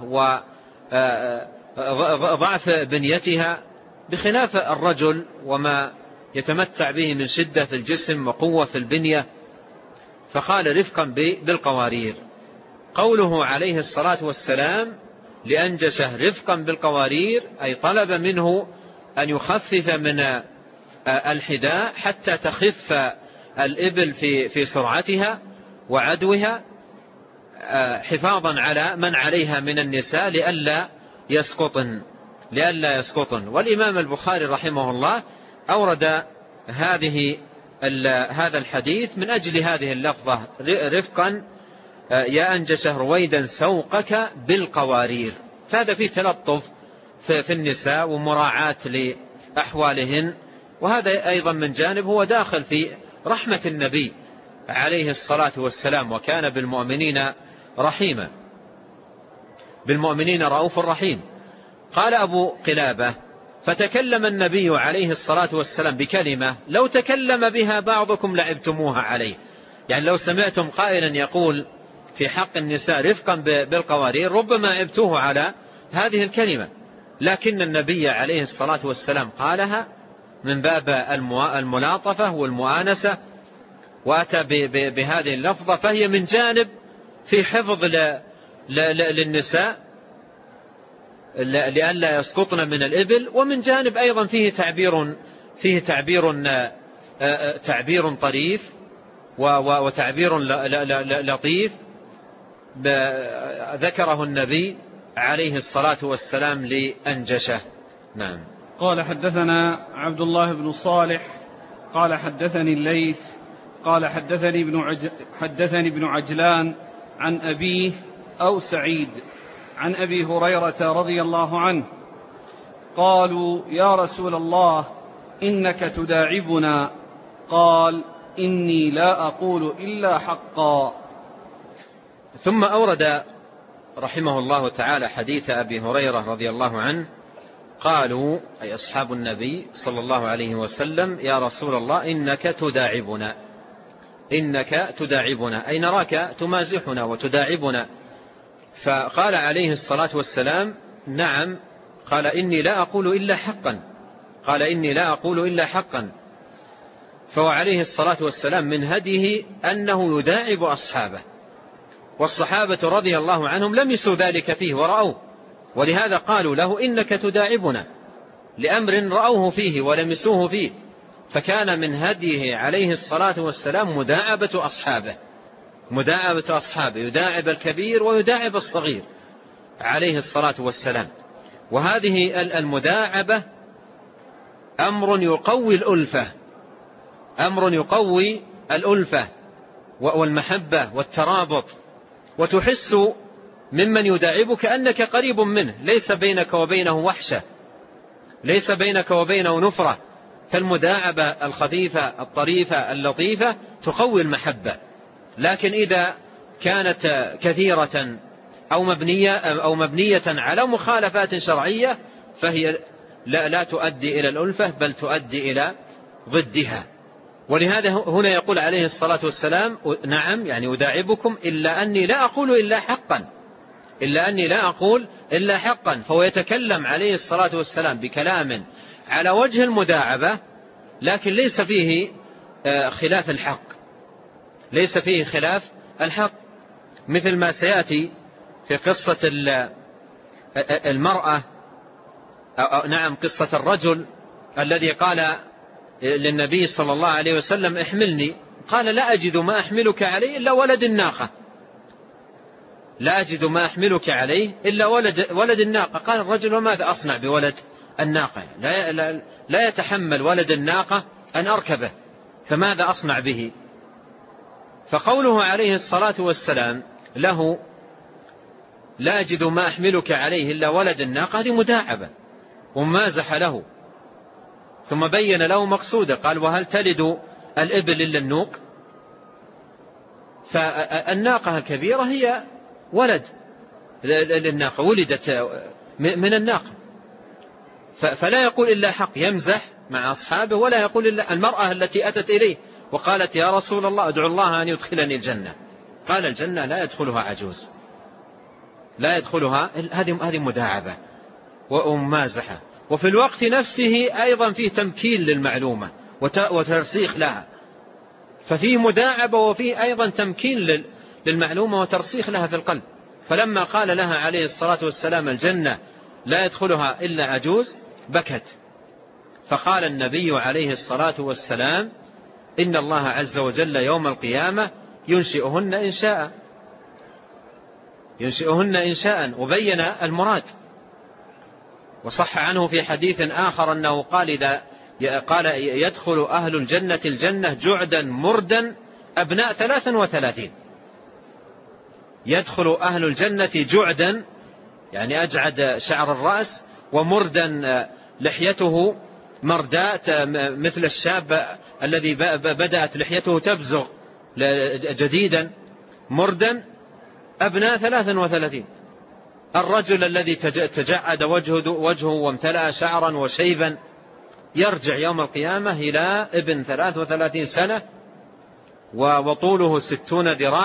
وضعف بنيتها بخلاف الرجل وما يتمتع به من شدة في الجسم وقوة في البنية. فقال رفقا بالقوارير. قوله عليه الصلاة والسلام لأنجشه رفقا بالقوارير أي طلب منه أن يخفف من الحداء حتى تخف الإبل في سرعتها وعدوها، حفاظا على من عليها من النساء لئلا يسقطن. والإمام البخاري رحمه الله أورد هذا الحديث من أجل هذه اللفظة رفقا يا أنجشه رويدا سوقك بالقوارير. فهذا فيه تلطف في النساء ومراعاة لأحوالهن، وهذا أيضا من جانب هو داخل في رحمة النبي عليه الصلاة والسلام، وكان بالمؤمنين رحيما، بالمؤمنين رؤوف رحيم. قال أبو قلابة: فتكلم النبي عليه الصلاة والسلام بكلمة لو تكلم بها بعضكم لعبتموها عليه. يعني لو سمعتم قائلا يقول في حق النساء رفقا بالقوارير ربما عبتوه على هذه الكلمة، لكن النبي عليه الصلاة والسلام قالها من باب الملاطفة والمؤانسة، وأتى بهذه اللفظة، فهي من جانب في حفظ للنساء لئلا يسقطن من الإبل، ومن جانب أيضا فيه تعبير طريف وتعبير لطيف ذكره النبي عليه الصلاة والسلام لأنجشة. نعم. قال حدثنا عبد الله بن صالح قال حدثني الليث قال حدثني ابن عجلان عن أبيه أو سعيد عن أبي هريرة رضي الله عنه قالوا يا رسول الله إنك تداعبنا، قال إني لا أقول إلا حقا. ثم أورد رحمه الله تعالى حديث أبي هريرة رضي الله عنه قالوا أي أصحاب النبي صلى الله عليه وسلم يا رسول الله إنك تداعبنا أي نراك تمازحنا وتداعبنا. فقال عليه الصلاة والسلام نعم، قال إني لا أقول إلا حقا. فهو عليه الصلاة والسلام من هديه أنه يداعب أصحابه، والصحابة رضي الله عنهم لم يسوا ذلك فيه ورأوه، ولهذا قالوا له إنك تداعبنا لأمر رأوه فيه ولمسوه فيه. فكان من هديه عليه الصلاة والسلام مداعبة أصحابه، يداعب الكبير ويداعب الصغير عليه الصلاة والسلام. وهذه المداعبة أمر يقوي الألفة والمحبة والترابط، وتحس ممن يداعبك أنك قريب منه، ليس بينك وبينه وحشة، ليس بينك وبينه نفرة. فالمداعبة الخفيفة الطريفة اللطيفة تقوي المحبة، لكن إذا كانت كثيرة أو مبنية على مخالفات شرعية فهي لا تؤدي إلى الألفة بل تؤدي إلى ضدها. ولهذا هنا يقول عليه الصلاة والسلام نعم يعني أداعبكم إلا أني لا أقول إلا حقا. فهو يتكلم عليه الصلاة والسلام بكلام على وجه المداعبة لكن ليس فيه خلاف الحق، مثل ما سيأتي في قصة المرأة قصة الرجل الذي قال للنبي صلى الله عليه وسلم احملني، قال لا أجد ما أحملك عليه إلا ولد الناقة. قال الرجل وماذا أصنع بولد الناقة؟ لا يتحمل ولد الناقة أن أركبه، فماذا أصنع به؟ فقوله عليه الصلاة والسلام له لا أجد ما أحملك عليه إلا ولد الناقة، هذه مداعبة ومازح له. ثم بين له مقصوده، قال وهل تلد الإبل إلا النوق؟ فالناقة الكبيرة هي ولد للناقة، ولدت من الناقة. فلا يقول إلا حق، يمزح مع أصحابه ولا يقول إلا. المرأة التي أتت إليه وقالت يا رسول الله ادعو الله أن يدخلني الجنة، قال الجنة لا يدخلها عجوز، لا يدخلها، هذه مداعبة وممازحة. وفي الوقت نفسه أيضا فيه تمكين للمعلومة وترسيخ لها، ففيه مداعبة وفيه أيضا تمكين للمعلومة وترسيخ لها في القلب. فلما قال لها عليه الصلاة والسلام الجنة لا يدخلها إلا عجوز بكت. فقال النبي عليه الصلاة والسلام إن الله عز وجل يوم القيامة ينشئهن إنشاء، وبين المراد. وصح عنه في حديث آخر أنه قال يدخل أهل الجنة جعدا مردا أبناء 33. يدخل أهل الجنة جعدا يعني أجعد شعر الرأس، ومردا لحيته مرداء مثل الشاب الذي بدأت لحيته تبزغ جديدا، مردا أبناء 33. الرجل الذي تجعد وجهه وامتلأ شعرا وشيبا يرجع يوم القيامة إلى ابن 33 سنة وطوله 60 ذراع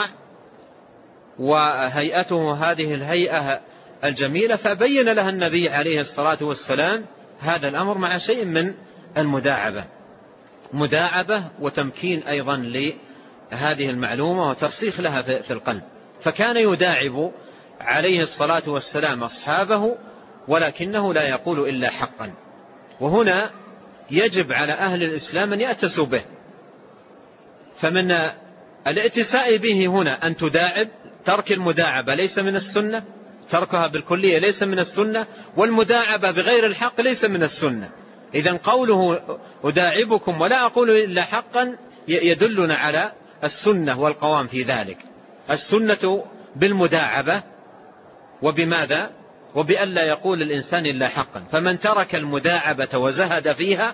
وهيئته هذه الهيئة الجميلة. فبين لها النبي عليه الصلاة والسلام هذا الأمر مع شيء من مداعبة وتمكين أيضا لهذه المعلومة وترسيخ لها في القلب. فكان يداعب عليه الصلاة والسلام أصحابه ولكنه لا يقول إلا حقا. وهنا يجب على أهل الإسلام أن يأتسوا به. فمن الائتساء به هنا أن تداعب، ترك المداعبة ليس من السنة، تركها بالكلية ليس من السنة، والمداعبة بغير الحق ليس من السنة. إذن قوله أداعبكم ولا أقول إلا حقا يدلنا على السنة والقوام في ذلك. السنة بالمداعبة، وبماذا؟ وبأن لا يقول الإنسان إلا حقا. فمن ترك المداعبة وزهد فيها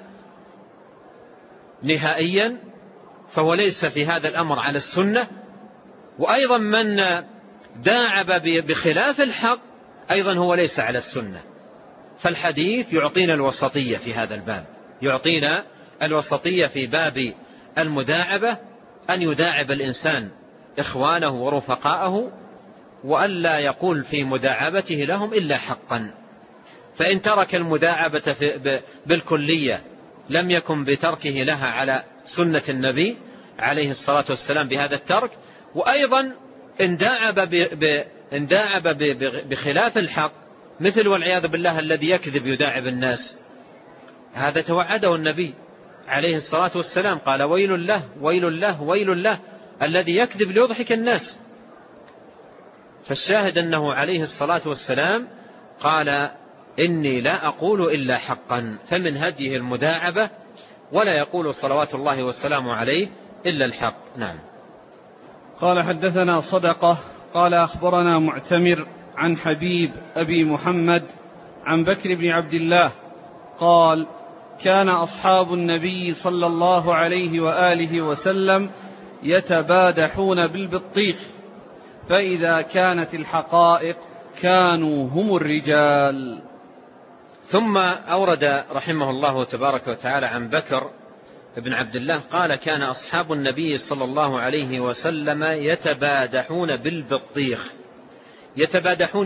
نهائيا فهو ليس في هذا الأمر على السنة. وأيضا من داعب بخلاف الحق أيضا هو ليس على السنة. فالحديث يعطينا الوسطية في هذا الباب، يعطينا الوسطية في باب المداعبة، أن يداعب الإنسان إخوانه ورفقاءه وألا يقول في مداعبته لهم إلا حقا. فإن ترك المداعبة بالكلية لم يكن بتركه لها على سنة النبي عليه الصلاة والسلام بهذا الترك. وأيضا إن داعب بخلاف الحق، مثل والعياذ بالله الذي يكذب يداعب الناس، هذا توعده النبي عليه الصلاة والسلام، قال ويل له ويل له ويل له الذي يكذب ليضحك الناس. فالشاهد أنه عليه الصلاة والسلام قال إني لا أقول إلا حقا، فمن هديه المداعبة، ولا يقول صلوات الله والسلام عليه إلا الحق. نعم. قال حدثنا صدقة قال أخبرنا معتمر عن حبيب أبي محمد عن بكر بن عبد الله قال كان أصحاب النبي صلى الله عليه وآله وسلم يتبادحون بالبطيخ فإذا كانت الحقائق كانوا هم الرجال. ثم أورد رحمه الله تبارك وتعالى عن بكر بن عبد الله قال: كان أصحاب النبي صلى الله عليه وسلم يتبادحون بالبطيخ. يتبادحون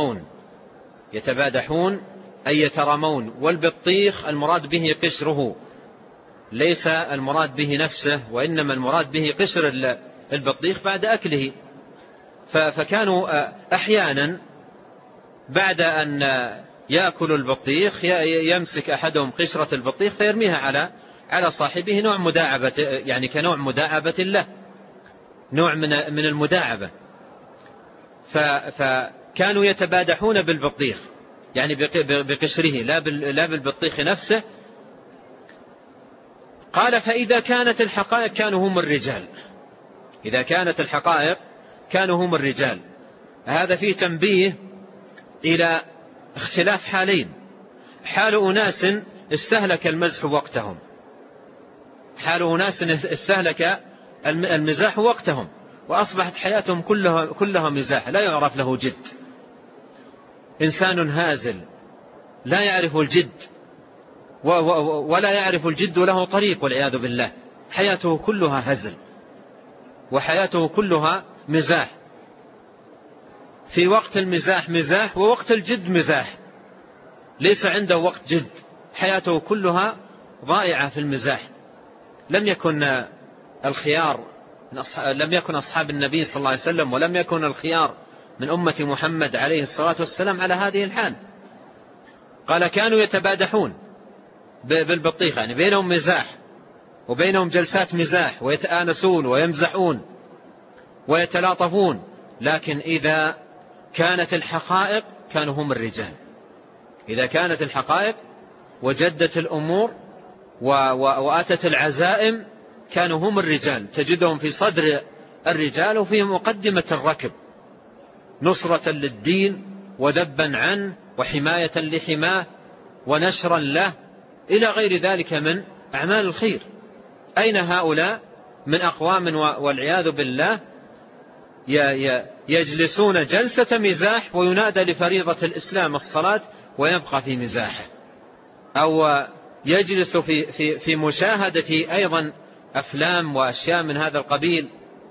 يترامون أي يترامون. والبطيخ المراد به قشره، ليس المراد به نفسه، وإنما المراد به قشر البطيخ بعد أكله. فكانوا أحيانا بعد أن يأكل البطيخ يمسك أحدهم قشرة البطيخ فيرميها على صاحبه، نوع مداعبة، يعني كنوع مداعبة له، نوع من المداعبة. فكانوا يتبادحون بالبطيخ، يعني بقشره لا بالبطيخ نفسه. قال: فإذا كانت الحقائق كانوا هم الرجال. إذا كانت الحقائق كانوا هم الرجال. هذا فيه تنبيه إلى اختلاف حالين: حال أناس استهلك المزح وقتهم، حال أناس استهلك المزاح وقتهم، وأصبحت حياتهم كلها مزاح، لا يعرف له جد. إنسان هازل لا يعرف الجد، ولا يعرف الجد له طريق، والعياذ بالله. حياته كلها هزل، وحياته كلها مزاح. في وقت المزاح مزاح، ووقت الجد مزاح، ليس عنده وقت جد. حياته كلها ضائعة في المزاح. لم يكن الخيار لم يكن أصحاب النبي صلى الله عليه وسلم، ولم يكن الخيار من أمة محمد عليه الصلاة والسلام على هذه الحال. قال: كانوا يتبادحون بالبطيخ، يعني بينهم مزاح وبينهم جلسات مزاح، ويتآنسون ويمزحون ويتلاطفون. لكن إذا كانت الحقائق كانوا هم الرجال. إذا كانت الحقائق وجدت الأمور وآتت العزائم كانوا هم الرجال. تجدهم في صدر الرجال وفي مقدمة الركب، نصرة للدين وذبا عنه وحماية لحماه ونشرا له إلى غير ذلك من أعمال الخير. أين هؤلاء من أقوام والعياذ بالله يجلسون جلسة مزاح، وينادى لفريضة الإسلام الصلاة ويبقى في مزاحه، أو يجلس في مشاهدة أيضا أفلام وأشياء من هذا القبيل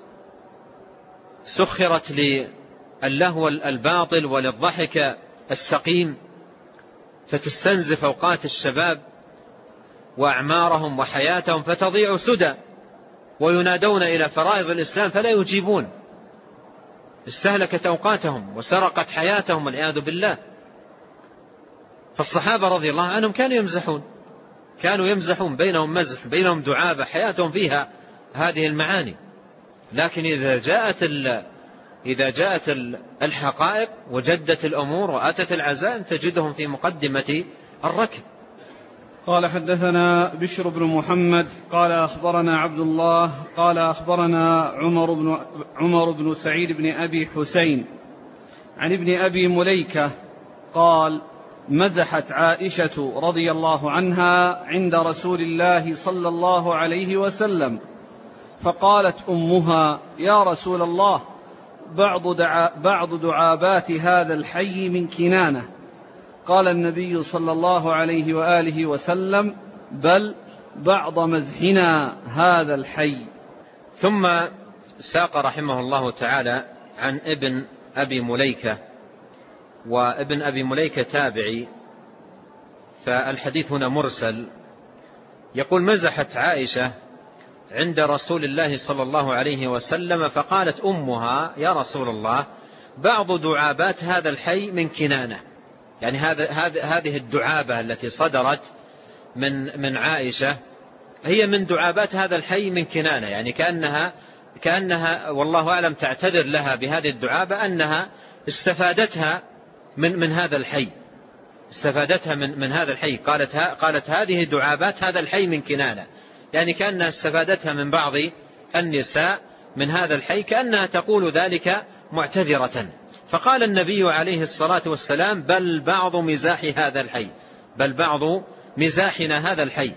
سخرت للهو الباطل وللضحك السقيم، فتستنزف أوقات الشباب وأعمارهم وحياتهم، فتضيع سدى، وينادون إلى فرائض الإسلام فلا يجيبون. استهلكت أوقاتهم وسرقت حياتهم والعياذ بالله. فالصحابة رضي الله عنهم كانوا يمزحون، بينهم مزح، بينهم دعابة، حياتهم فيها هذه المعاني. لكن إذا جاءت الحقائق وجدت الأمور وأتت العزائم تجدهم في مقدمة الركب. قال: حدثنا بشر بن محمد قال أخبرنا عبد الله قال أخبرنا عمر بن سعيد بن أبي حسين عن ابن أبي مليكة قال: مزحت عائشة رضي الله عنها عند رسول الله صلى الله عليه وسلم، فقالت أمها: يا رسول الله، بعض دعابات هذا الحي من كنانة. قال النبي صلى الله عليه وآله وسلم: بل بعض مزحنا هذا الحي. ثم ساق رحمه الله تعالى عن ابن أبي مليكة، وابن أبي مليكة تابعي، فالحديث هنا مرسل. يقول: مزحت عائشة عند رسول الله صلى الله عليه وسلم، فقالت أمها: يا رسول الله، بعض دعابات هذا الحي من كنانة. يعني هذه الدعابة التي صدرت من عائشة هي من دعابات هذا الحي من كنانة، يعني كأنها والله أعلم تعتذر لها بهذه الدعابة أنها استفادتها من هذا الحي، استفادتها من هذا الحي. قالت هذه دعابات هذا الحي من كنانة، يعني كأنها استفادتها من بعض النساء من هذا الحي، كأنها تقول ذلك معتذرة. فقال النبي عليه الصلاة والسلام: بل بعض مزاح هذا الحي، بل بعض مزاحنا هذا الحي.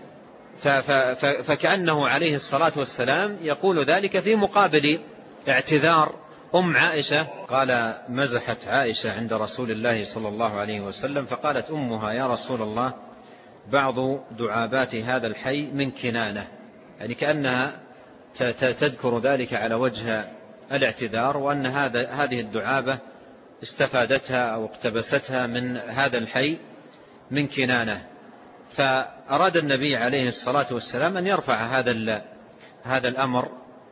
فكأنه عليه الصلاة والسلام يقول ذلك في مقابل اعتذار عائشة قال: مزحت عائشة عند رسول الله صلى الله عليه وسلم، فقالت أمها: يا رسول الله، بعض دعابات هذا الحي من كنانة، يعني كأنها تذكر ذلك على وجه الاعتذار، وأن هذه الدعابة استفادتها أو اقتبستها من هذا الحي من كنانة. فأراد النبي عليه الصلاة والسلام أن يرفع هذا الأمر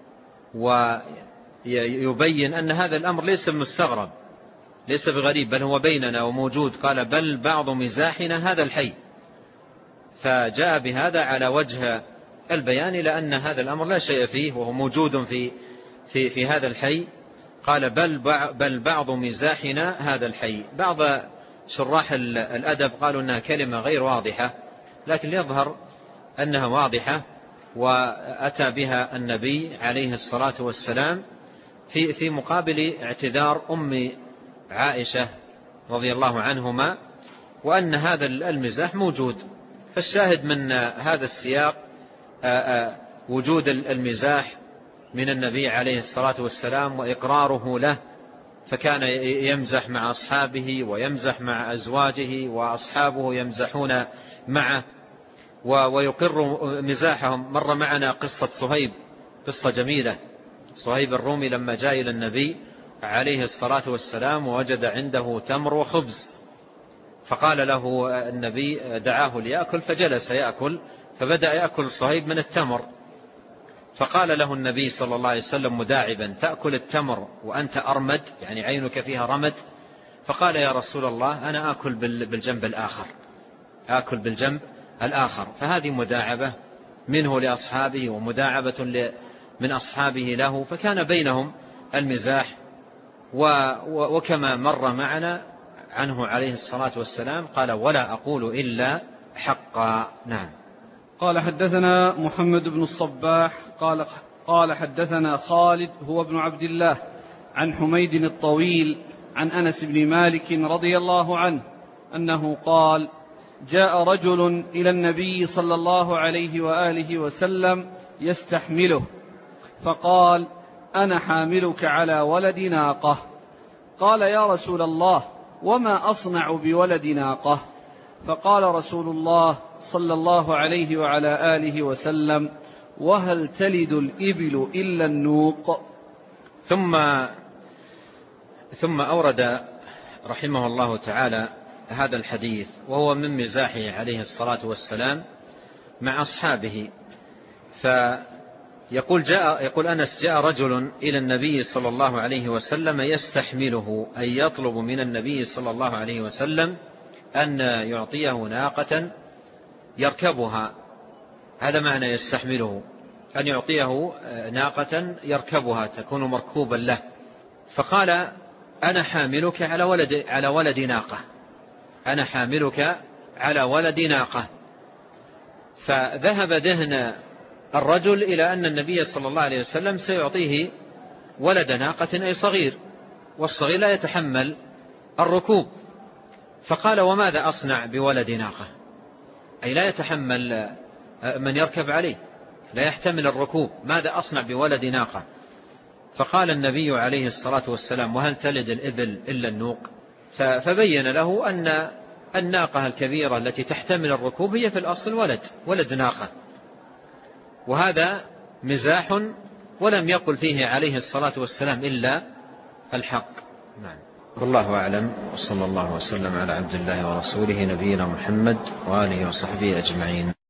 ويبين أن هذا الأمر ليس مستغرب، ليس بغريب، بل هو بيننا وموجود. قال: بل بعض مزاحنا هذا الحي. فجاء بهذا على وجه البيان لأن هذا الأمر لا شيء فيه وهو موجود في هذا الحي. قال: بل بعض مزاحنا هذا الحي. بعض شراح الأدب قالوا أنها كلمة غير واضحة، لكن يظهر أنها واضحة، وأتى بها النبي عليه الصلاة والسلام في مقابل اعتذار أم عائشة رضي الله عنهما، وأن هذا المزاح موجود. فالشاهد من هذا السياق وجود المزاح من النبي عليه الصلاة والسلام وإقراره له، فكان يمزح مع أصحابه ويمزح مع أزواجه، وأصحابه يمزحون معه ويقر مزاحهم. مر معنا قصة صهيب، قصة جميلة. صهيب الرومي لما جاء إلى النبي عليه الصلاة والسلام ووجد عنده تمر وخبز، فقال له النبي: دعاه ليأكل، فجلس يأكل، فبدأ يأكل صهيب من التمر، فقال له النبي صلى الله عليه وسلم مداعبا: تأكل التمر وأنت أرمد، يعني عينك فيها رمد؟ فقال: يا رسول الله، أنا آكل بالجنب الآخر، آكل بالجنب الآخر. فهذه مداعبة منه لأصحابه ومداعبة من أصحابه له، فكان بينهم المزاح. وكما مر معنا عنه عليه الصلاة والسلام قال: ولا أقول إلا حقا. نعم. قال: حدثنا محمد بن الصباح قال حدثنا خالد هو ابن عبد الله عن حميد الطويل عن أنس بن مالك رضي الله عنه أنه قال: جاء رجل إلى النبي صلى الله عليه وآله وسلم يستحمله، فقال: أنا حاملك على ولد ناقة. قال: يا رسول الله، وما أصنع بولد ناقة؟ فقال رسول الله صلى الله عليه وعلى آله وسلم: وهل تلد الإبل إلا النوق؟ ثم أورد رحمه الله تعالى هذا الحديث، وهو من مزاحه عليه الصلاة والسلام مع أصحابه. يقول أنس: جاء رجل إلى النبي صلى الله عليه وسلم يستحمله، أي يطلب من النبي صلى الله عليه وسلم أن يعطيه ناقة يركبها. هذا معنى يستحمله، أن يعطيه ناقة يركبها تكون مركوبا له. فقال: أنا حاملك على ولد ناقة، أنا حاملك على ولد ناقة. فذهب ذهن الرجل إلى أن النبي صلى الله عليه وسلم سيعطيه ولد ناقة أي صغير، والصغير لا يتحمل الركوب. فقال: وماذا أصنع بولد ناقة؟ أي لا يتحمل من يركب عليه، لا يحتمل الركوب، ماذا أصنع بولد ناقة؟ فقال النبي عليه الصلاة والسلام: وهل تلد الإبل إلا النوق؟ فبين له أن الناقة الكبيرة التي تحتمل الركوب هي في الأصل ولد ناقة. وهذا مزاح ولم يقل فيه عليه الصلاة والسلام إلا الحق. نعم. والله أعلم، وصلى الله وسلم على عبد الله ورسوله نبينا محمد وآله وصحبه أجمعين.